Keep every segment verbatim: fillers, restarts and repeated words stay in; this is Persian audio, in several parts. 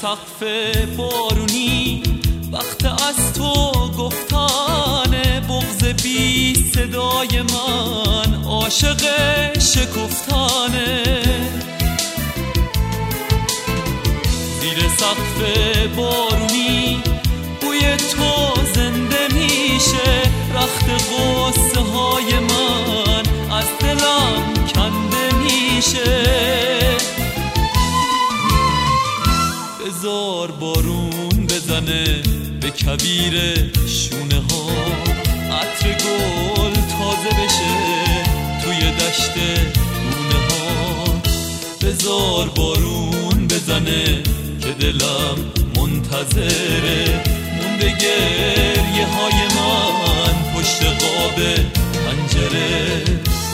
سقف بارونی وقت از تو گفتن بغض بی صدای من عاشق شکفتانه. زیر سقف بارونی بوی تو زنده میشه، رخت غصه های من از دلم کنده میشه. بذار بارون بزنه به کویر شونه ها، عطر گل تازه بشه توی دشت گونه ها. بذار بارون بزنه که دلم منتظره، مونده گریه های من پشت قاب پنجره.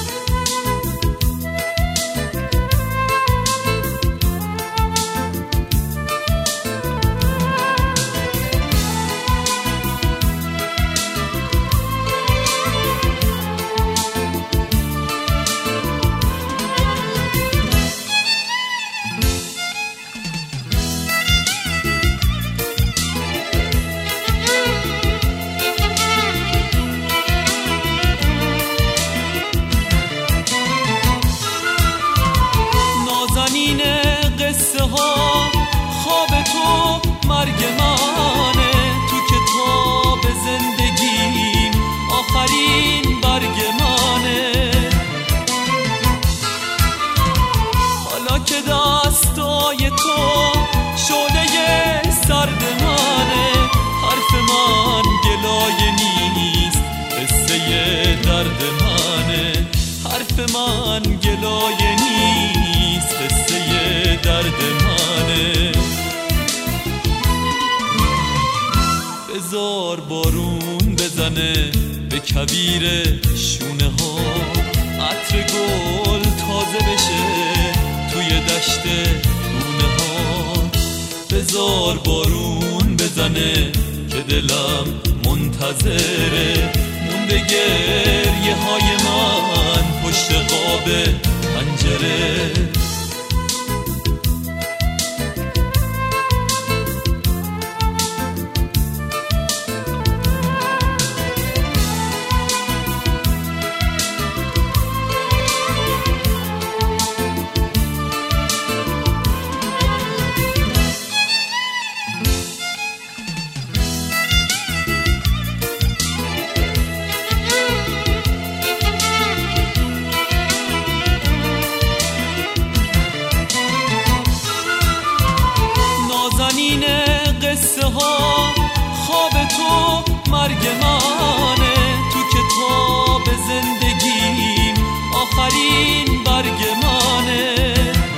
قصه ها خواب تو مرگ منه، تو کتاب زندگیم آخرین برگ منه. حالا که دستای تو شعله سرد منه، حرف من گلایه نیست قصه درد منه. حرف من گلایه نیست قصه درد منه. بذار بارون بزنه به کویر شونه ها، عطر گل تازه بشه توی دشت گونه ها. بذار بارون بزنه که دلم منتظره، مونده گریه های من پشت قاب پنجره. قصه ها خواب تو مرگ منه، تو کتاب زندگیم آخرین برگ منه.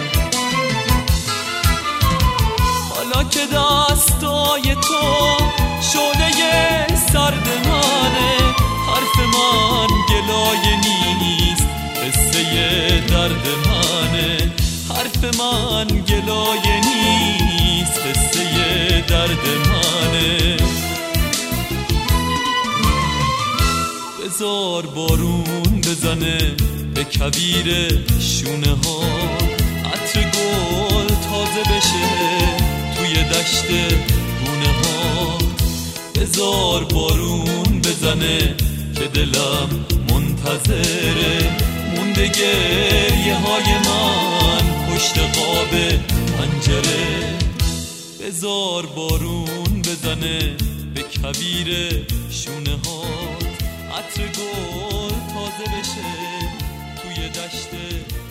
حالا که دستای تو شعله سرد منه، حرف من گلایه نیست قصه درد منه. حرف من گلایه نیست قصه درد منه. بذار بارون بزنه به کویر شونه ها، عطر گل تازه بشه توی دشت گونه ها. بذار بارون بزنه که دلم منتظره، مونده گریه های من پشت قاب پنجره. بذار بارون بزنه به کویر شونه ها، عطر گل تازه بشه توی دشت